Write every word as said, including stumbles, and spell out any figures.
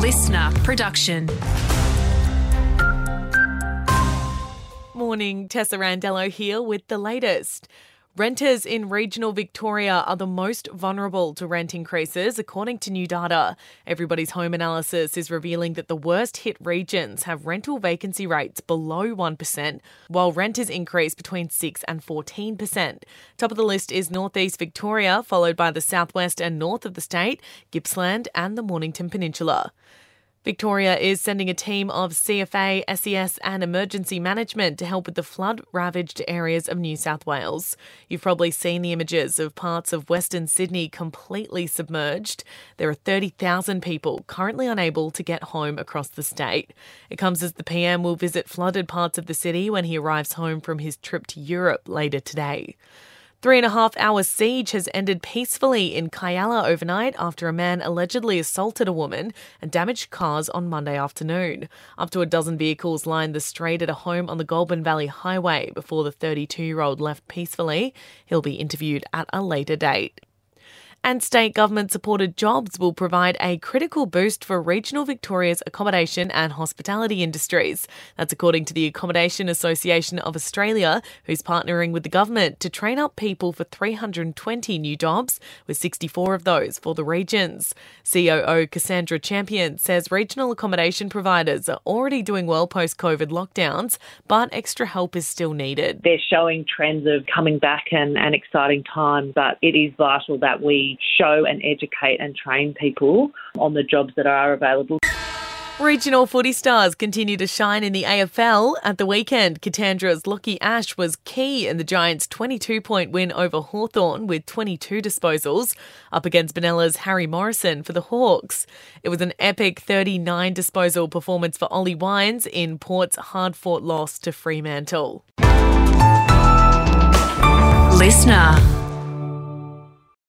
listener production. Morning, Tessa Randello here with the latest. Renters in regional Victoria are the most vulnerable to rent increases, according to new data. Everybody's Home analysis is revealing that the worst hit regions have rental vacancy rates below one percent, while renters increase between six and fourteen percent. Top of the list is northeast Victoria, followed by the southwest and north of the state, Gippsland and the Mornington Peninsula. Victoria is sending a team of C F A, S E S and emergency management to help with the flood-ravaged areas of New South Wales. You've probably seen the images of parts of Western Sydney completely submerged. There are thirty thousand people currently unable to get home across the state. It comes as the P M will visit flooded parts of the city when he arrives home from his trip to Europe later today. Three and a half hour siege has ended peacefully in Kialla overnight after a man allegedly assaulted a woman and damaged cars on Monday afternoon. Up to a dozen vehicles lined the street at a home on the Goulburn Valley Highway before the thirty-two-year-old left peacefully. He'll be interviewed at a later date. And state government-supported jobs will provide a critical boost for regional Victoria's accommodation and hospitality industries. That's according to the Accommodation Association of Australia, who's partnering with the government to train up people for three hundred twenty new jobs, with sixty-four of those for the regions. C O O Cassandra Champion says regional accommodation providers are already doing well post-COVID lockdowns, but extra help is still needed. They're showing trends of coming back and, and exciting times, but it is vital that we show and educate and train people on the jobs that are available. Regional footy stars continue to shine in the A F L. At the weekend, Kattandra's Lockie Ash was key in the Giants' twenty-two point win over Hawthorn with twenty-two disposals, up against Benella's Harry Morrison for the Hawks. It was an epic thirty-nine disposal performance for Ollie Wines in Port's hard-fought loss to Fremantle. Listener.